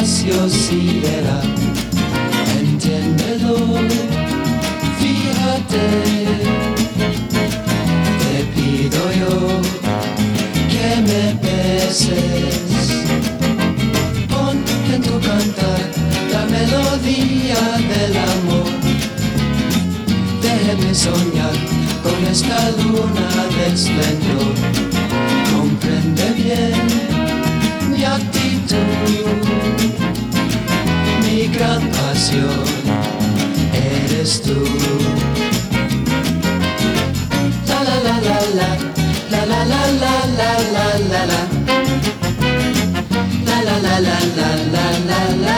espacio sideral. Entiéndelo, fíjate, te pido yo que me beses. Pon en tu cantar la melodía del amor. Déjeme soñar con esta luna de esplendor. Comprende bien mi actitud, mi gran pasión eres tú. La la la la la, la la la la la la la la, la la la la la la la la.